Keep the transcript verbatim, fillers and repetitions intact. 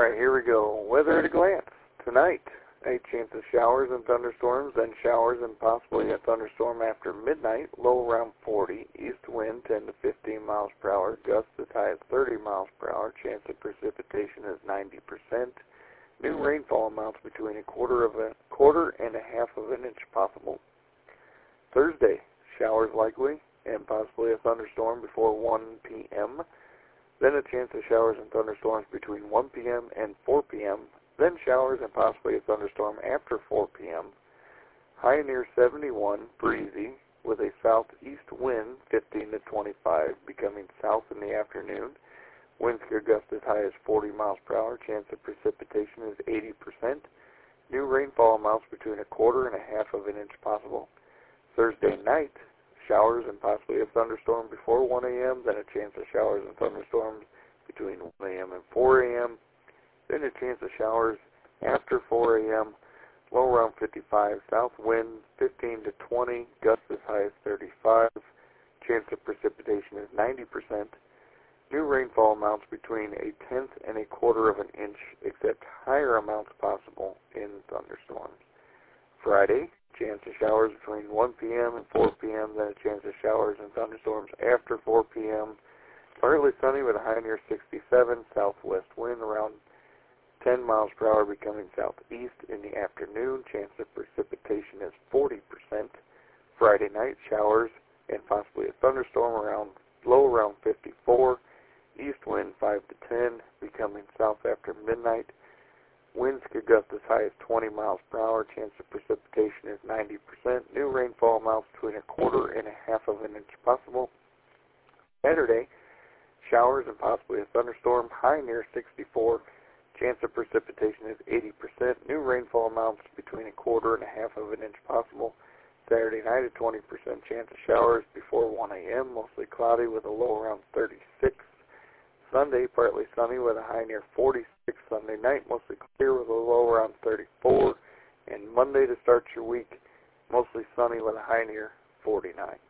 Alright, here we go. Weather at a glance. Tonight, a chance of showers and thunderstorms, then showers and possibly a thunderstorm after midnight. Low around forty. East wind ten to fifteen miles per hour. Gusts as high as thirty miles per hour. Chance of precipitation is ninety percent. New rainfall amounts between a quarter of a quarter and a half of an inch possible. Thursday, showers likely and possibly a thunderstorm before one p m Then a chance of showers and thunderstorms between one p m and four p m Then showers and possibly a thunderstorm after four p m High near seventy-one, breezy, with a southeast wind fifteen to twenty-five, becoming south in the afternoon. Winds could gust as high as forty miles per hour. Chance of precipitation is eighty percent. New rainfall amounts between a quarter and a half of an inch possible. Thursday night, showers and possibly a thunderstorm before one a m Then a chance of showers and thunderstorms between one a m and four a m Then a chance of showers after four a m Low around fifty-five. South wind fifteen to twenty. Gusts as high as thirty-five. Chance of precipitation is ninety percent. New rainfall amounts between a tenth and a quarter of an inch, except higher amounts possible in thunderstorms. Friday, chance of showers between one p m and four p m Then a chance of showers and thunderstorms after four p m Partly sunny with a high near sixty-seven. Southwest wind around ten miles per hour, becoming southeast in the afternoon. Chance of precipitation is forty percent. Friday night, showers and possibly a thunderstorm around low around fifty-four. East wind five to ten, becoming south after midnight. Winds could gust as high as twenty miles per hour. Chance of precipitation is ninety percent. New rainfall amounts between a quarter and a half of an inch possible. Saturday, showers and possibly a thunderstorm. High near sixty-four. Chance of precipitation is eighty percent. New rainfall amounts between a quarter and a half of an inch possible. Saturday night, a twenty percent chance of showers before one a m Mostly cloudy with a low around thirty-six. Sunday, partly sunny with a high near forty-six. Sunday night, mostly clear with a low around thirty-four. And Monday to start your week, mostly sunny with a high near forty-nine.